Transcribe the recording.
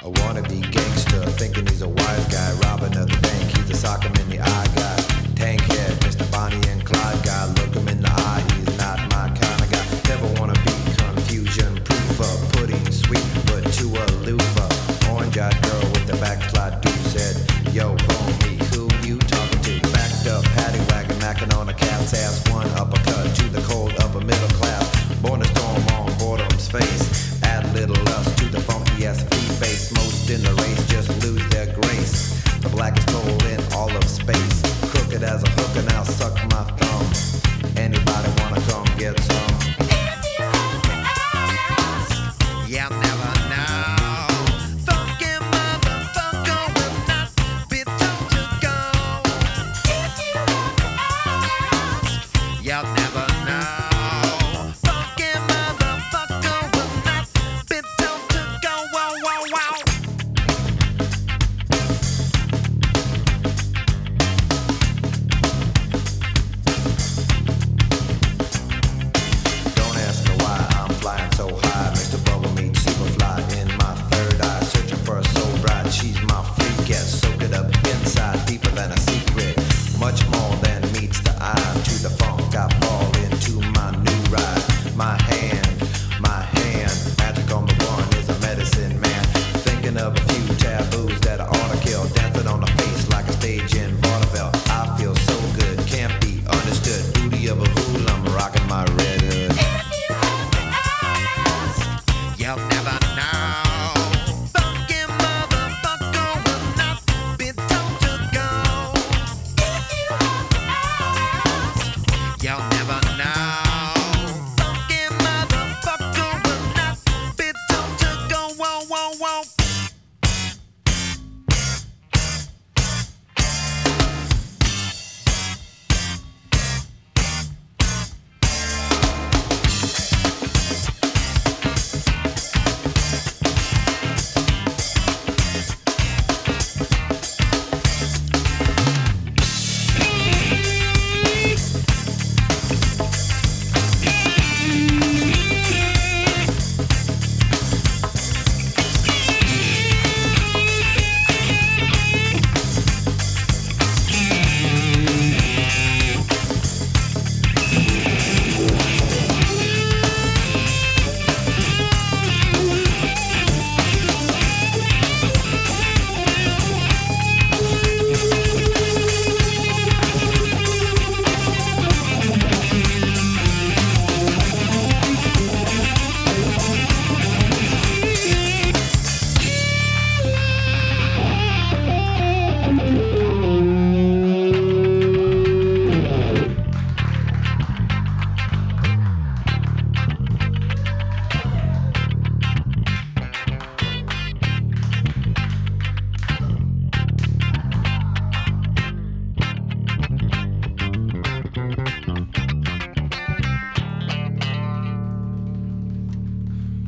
A wannabe gangster, thinking he's a wise guy, robbing at the bank, he's a sock him in the eye guy. Tank head, Mr. Bonnie and Clyde guy, look him in the eye, he's not my kind of guy. Never wanna be confusion proofer, pudding sweet but too aloofer. Orange-eyed girl with the backslide dude said, yo homie, who you talking to? Backed up, paddy wagon, macking on a cat's ass.